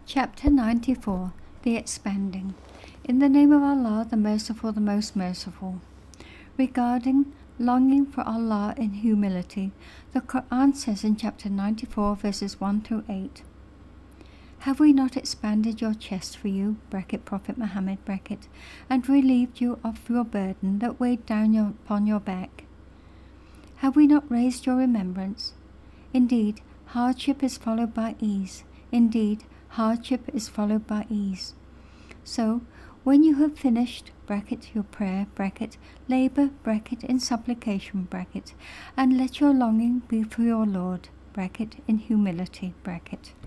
Chapter 94. The Expanding. In the name of Allah, the Merciful, the Most Merciful. Regarding longing for Allah in humility, the Quran says in chapter 94, verses 1-8, "Have we not expanded your chest for you, Prophet Muhammad, and relieved you of your burden that weighed down upon your back? Have we not raised your remembrance? Indeed, hardship is followed by ease. Indeed, hardship is followed by ease. So, when you have finished your prayer, labor, in supplication, and let your longing be for your Lord, in humility,